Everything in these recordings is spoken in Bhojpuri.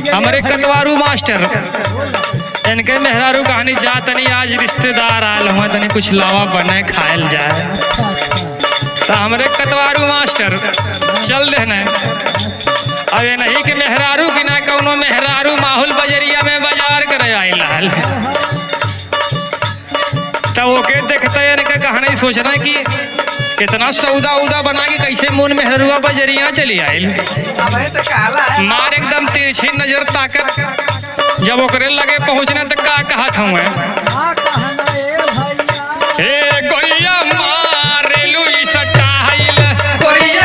हमारे कतवारू मास्टर इनके मेहरारू कहानी जा तनी आज रिश्तेदार आयल हुआ तनी कुछ लावा बने खायल जाए तो हमारे कतवारू मास्टर चल देने अब ये नहीं कि मेहरारू की ना कौनो मेहरारू माहौल बजरिया में बाजार करे आइल हाल तो ओके देखते इनके कहानी सोचना कि कितना सौदा उदा बना के कैसे मोन मेहरुआ बजरिया चली आइल मार एकदम तिरछी नजर ताकत जब ओकरे लगे पहुंचने तक का कहा था मैं ए गोरिया मारेलू ई सटाइल गोरिया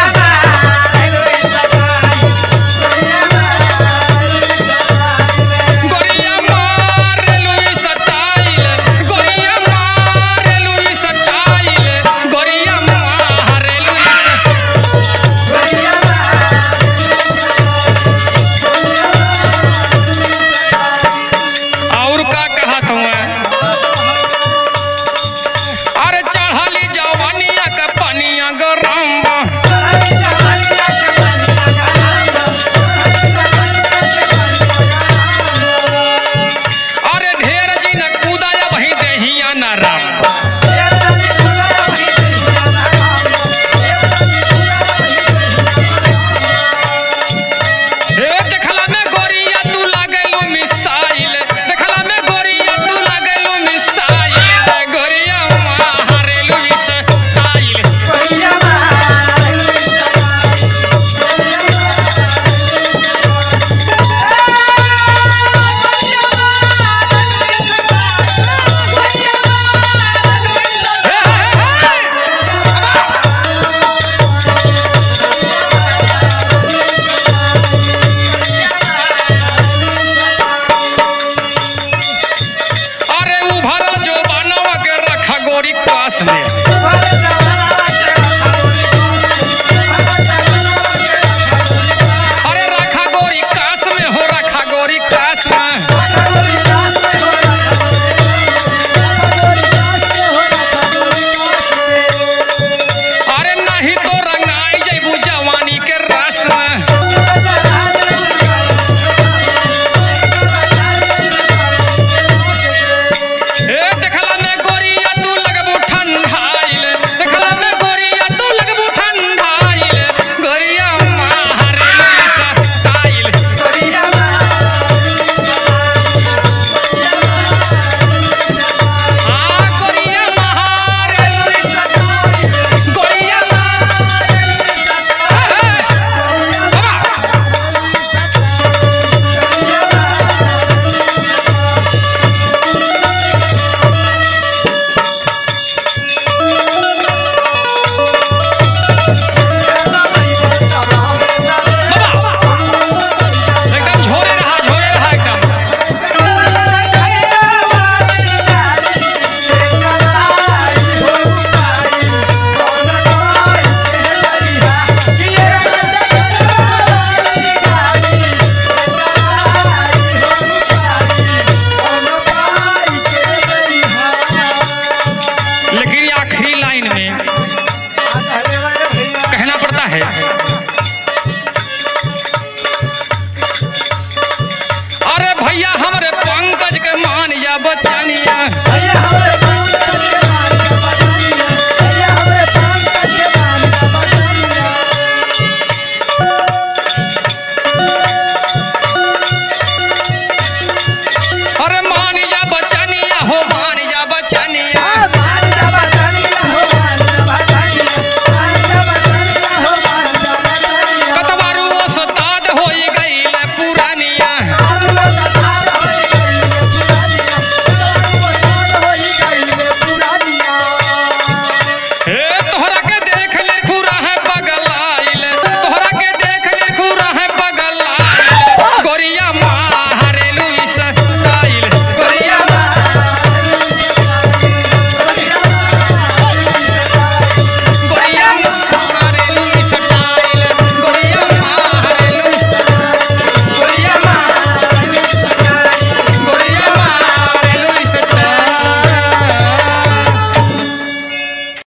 गोरिया मारेलू ई सटाइल गोरिया मारेलू ई सटाइल गोरिया मारेलू और का कहा था मैं अरे चढ़ाली जवानिया का पानिया गरम अरे ढेर जी न कूदाया वही देहिया न राम देखला में गोरिया तू लागेलू मिसाइल देखला में गोरिया तू लागेलू मिसाइल गोरिया मारेलू ई सटाइल अरे उभरा जो बनवा के रखा गोरी पास में अरे रखा गोरी कास में हो रखा गोरी कास